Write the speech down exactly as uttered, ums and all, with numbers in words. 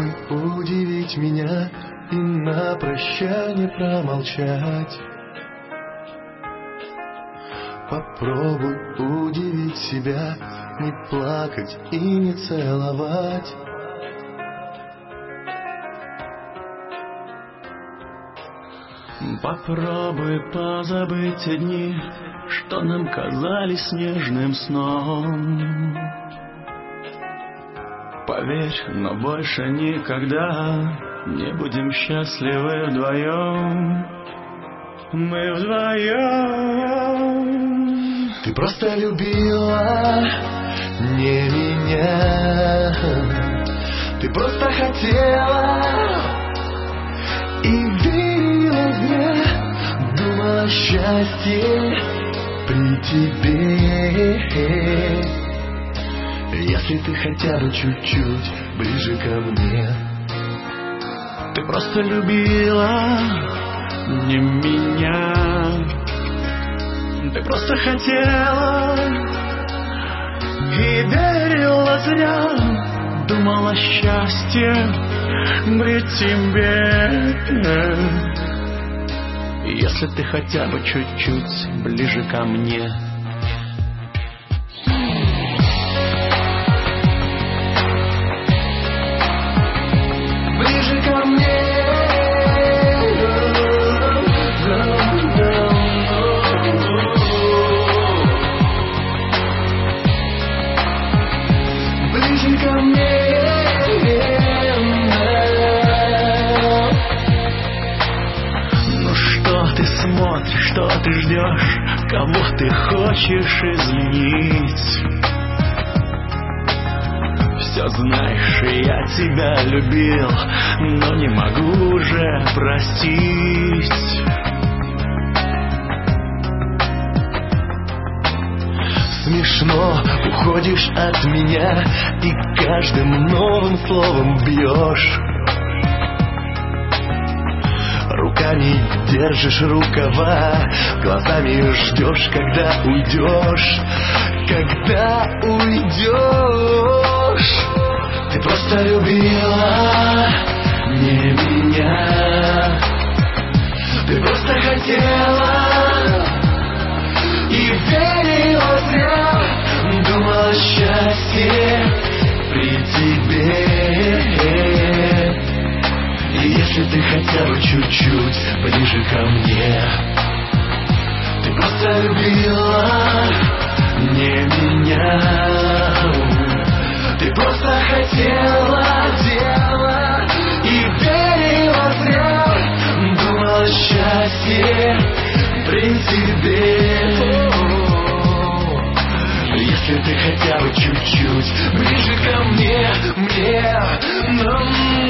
удивить меня и на прощание промолчать. Попробуй удивить себя, не плакать и не целовать. Попробуй позабыть те дни, что нам казались нежным сном. Поверь, но больше никогда не будем счастливы вдвоем. Мы вдвоем. Ты просто любила не меня, ты просто хотела и верила в меня, думала о счастье при тебе. Если ты хотя бы чуть-чуть ближе ко мне. Ты просто любила не меня, ты просто хотела и верила зря, думала о счастье при тебе. Если ты хотя бы чуть-чуть ближе ко мне. Ближе ко мне. Ближе ко мне. Ну что ты смотришь, что ты ждешь, кого ты хочешь изменить? Все знаешь, я тебя любил, но не могу уже простить. Смешно, уходишь от меня и каждым новым словом бьешь. Руками держишь рукава, глазами ждешь, когда уйдешь, когда уйдешь. Ты просто любила не меня, ты просто хотела и верила зря, думала о счастье при тебе. И если ты хотя бы чуть-чуть ближе ко мне. Ты просто любила не меня, ты просто хотела дела и верила зря, думала о счастье при тебе. Если ты хотя бы чуть-чуть ближе ко мне, мне, нам.